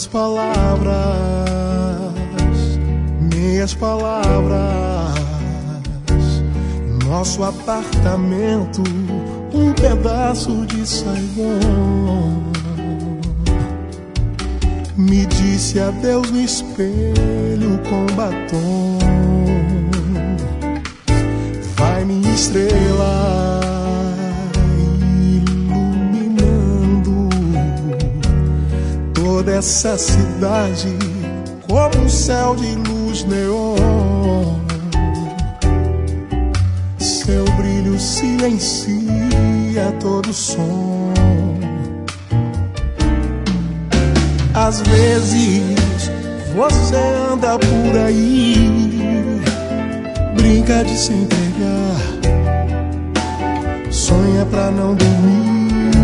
Tantas palavras, meias palavras. Nosso apartamento, um pedaço de Saigon. Me disse adeus no espelho com batom. Vai minha estrela iluminando toda essa cidade como um céu de luz neon. Seu brilho silencia todo som. Às vezes você anda por aí, brinca de se entregar, sonha pra não dormir,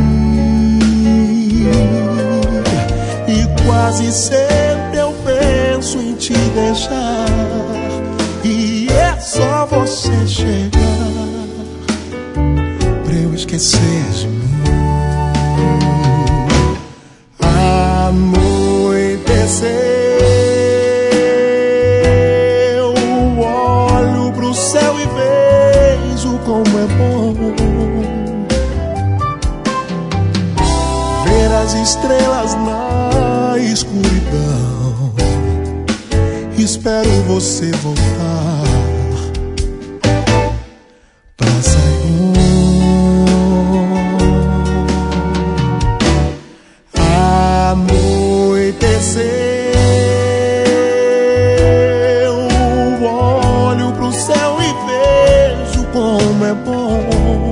e quase sempre eu penso em te deixar, e é só você chegar pra eu esquecer de mim. Anoiteceu, olho pro céu e vejo como é bom ver as estrelas na escuridão. Espero você voltar pra Saigon. Anoiteceu, olho pro céu e vejo como é bom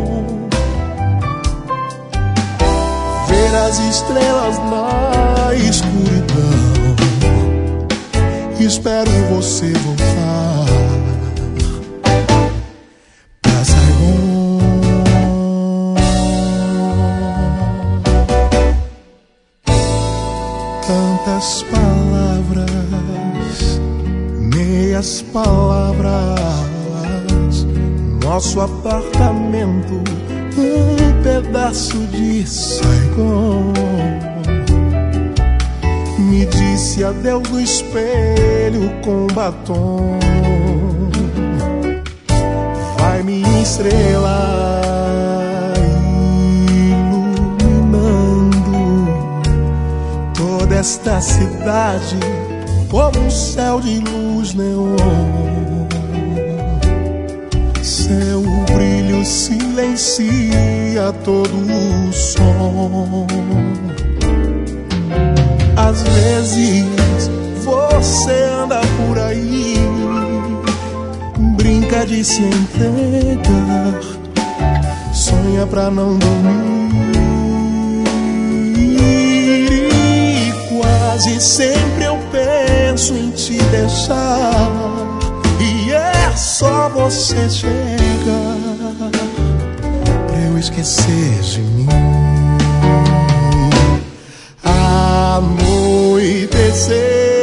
ver as estrelas na escuridão. Espero você voltar pra Saigon. Tantas palavras, meias palavras. Nosso apartamento, um pedaço de Saigon. Me disse adeus no espelho com batom. Vai minha estrela iluminando toda esta cidade como um céu de luz neon. Seu brilho silencia todo o som. Às vezes você anda por aí, brinca de se entregar, sonha pra não dormir, e quase sempre eu penso em te deixar, e é só você chegar pra eu esquecer de mim. Anoiteceu,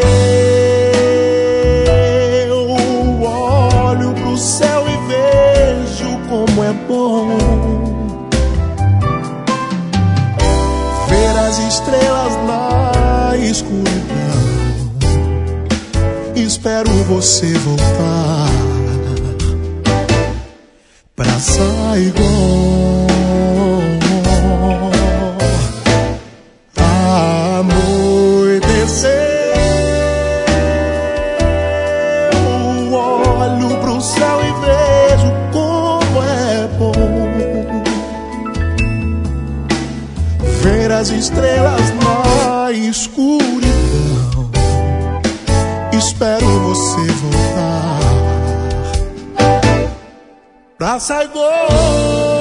olho pro céu e vejo como é bom ver as estrelas na escuridão. Espero você voltar pra Saigon. Olho pro céu e vejo como é bom ver as estrelas na escuridão. Espero você voltar pra Saigon.